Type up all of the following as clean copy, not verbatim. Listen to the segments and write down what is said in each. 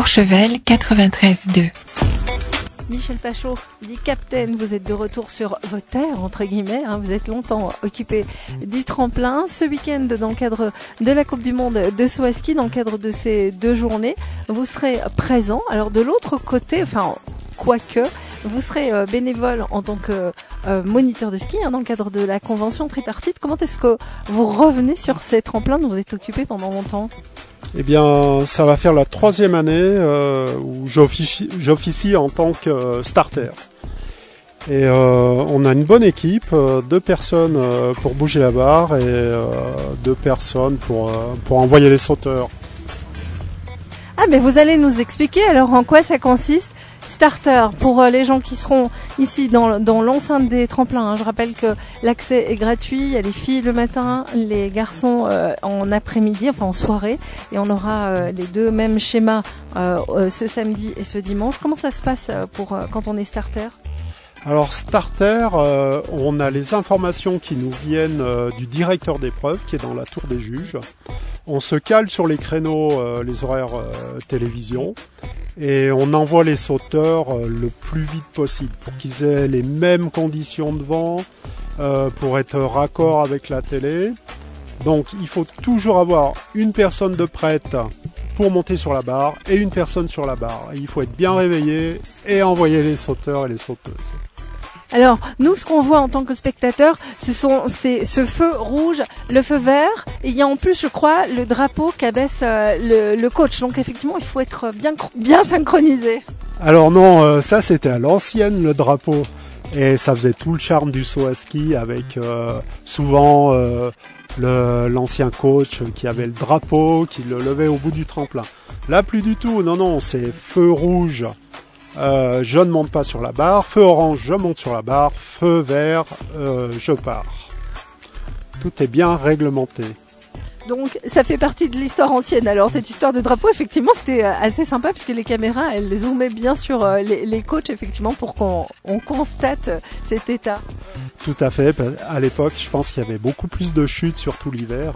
Courchevel 93.2. Michel Pachot, dit Captain, vous êtes de retour sur vos terres, entre guillemets, hein, vous êtes longtemps occupé du tremplin. Ce week-end, dans le cadre de la Coupe du Monde de saut à ski, dans le cadre de ces 2 journées, vous serez présent. Alors de l'autre côté, enfin, quoique, vous serez bénévole en tant que moniteur de ski, hein, dans le cadre de la convention tripartite. Comment est-ce que vous revenez sur ces tremplins dont vous êtes occupé pendant longtemps ? Eh bien, ça va faire la 3e année où j'officie en tant que starter. Et on a une bonne équipe, 2 personnes pour bouger la barre et 2 personnes pour envoyer les sauteurs. Ah, mais vous allez nous expliquer alors en quoi ça consiste. Starter, pour les gens qui seront ici dans l'enceinte des tremplins, hein. Je rappelle que l'accès est gratuit, il y a les filles le matin, les garçons en après-midi, enfin en soirée, et on aura les 2 mêmes schémas ce samedi et ce dimanche. Comment ça se passe pour quand on est starter ? Alors starter, on a les informations qui nous viennent du directeur d'épreuve qui est dans la tour des juges. On se cale sur les créneaux, les horaires télévision, et on envoie les sauteurs le plus vite possible pour qu'ils aient les mêmes conditions de vent, pour être raccord avec la télé. Donc il faut toujours avoir une personne de prête pour monter sur la barre et une personne sur la barre. Et il faut être bien réveillé et envoyer les sauteurs et les sauteuses. Alors, nous, ce qu'on voit en tant que spectateurs, c'est ce feu rouge, le feu vert, et il y a en plus, je crois, le drapeau qu'abaisse le coach. Donc, effectivement, il faut être bien synchronisé. Alors non, ça c'était à l'ancienne, le drapeau. Et ça faisait tout le charme du saut à ski avec souvent l'ancien coach qui avait le drapeau, qui le levait au bout du tremplin. Là, plus du tout. Non, c'est feu rouge. Je ne monte pas sur la barre, feu orange, je monte sur la barre, feu vert, je pars. Tout est bien réglementé. Donc ça fait partie de l'histoire ancienne. Alors cette histoire de drapeau, effectivement, c'était assez sympa puisque les caméras, elles zoomaient bien sur les coachs, effectivement, pour qu'on constate cet état. Tout à fait. À l'époque, je pense qu'il y avait beaucoup plus de chutes, surtout l'hiver,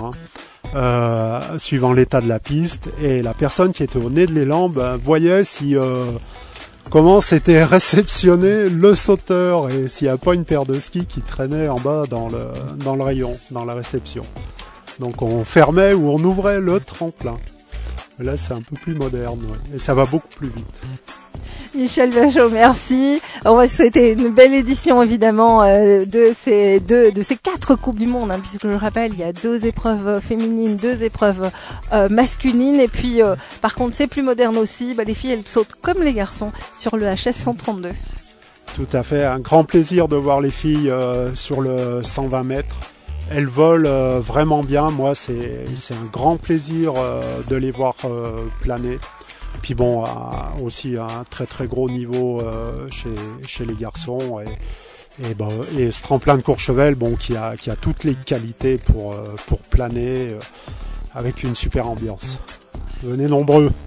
suivant l'état de la piste. Et la personne qui était au nez de l'élan voyait si... comment c'était réceptionné le sauteur et s'il n'y a pas une paire de skis qui traînait en bas dans le rayon, dans la réception. Donc on fermait ou on ouvrait le tremplin. Là c'est un peu plus moderne, ouais. Et ça va beaucoup plus vite. Michel Pachot, merci. On va souhaiter une belle édition évidemment de ces 4 Coupes du Monde, hein, puisque je rappelle, il y a 2 épreuves féminines, 2 épreuves masculines, et puis par contre c'est plus moderne aussi, les filles elles sautent comme les garçons sur le HS 132. Tout à fait, un grand plaisir de voir les filles sur le 120 mètres. Elles volent vraiment bien, moi c'est un grand plaisir de les voir planer. Puis bon, aussi un très très gros niveau chez les garçons et ce tremplin de Courchevel, qui a toutes les qualités pour planer avec une super ambiance. Venez nombreux.